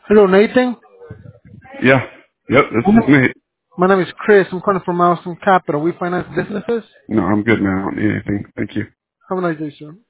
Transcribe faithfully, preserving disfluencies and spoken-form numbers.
Hello, Nathan. Yeah. Yep, this My is me. my name is Chris. I'm calling from Milestone Capital. We finance businesses. No, I'm good now. I don't need anything. Thank you. Have a nice day, sir.